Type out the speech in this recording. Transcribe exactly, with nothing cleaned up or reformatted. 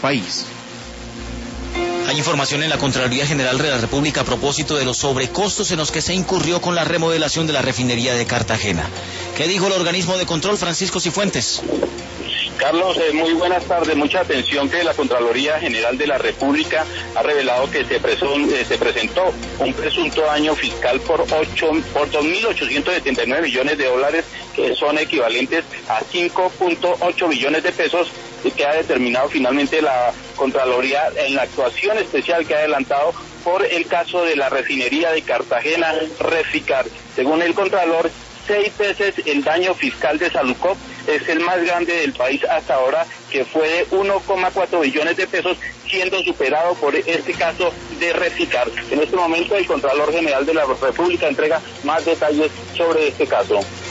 país. Hay información en la Contraloría General de la República a propósito de los sobrecostos en los que se incurrió con la remodelación de la refinería de Cartagena. ¿Qué dijo el organismo de control, Francisco Cifuentes? Carlos, eh, muy buenas tardes. Mucha atención que la Contraloría General de la República ha revelado que se, presun, eh, se presentó un presunto año fiscal por, ocho, por dos mil ochocientos setenta y nueve millones de dólares, que son equivalentes a cinco punto ocho billones de pesos, y que ha determinado finalmente la Contraloría en la actuación especial que ha adelantado por el caso de la refinería de Cartagena, Reficar. Según el Contralor, seis veces el daño fiscal de Salucop es el más grande del país hasta ahora, que fue de uno coma cuatro billones de pesos, siendo superado por este caso de Reficar. En este momento el Contralor General de la República entrega más detalles sobre este caso.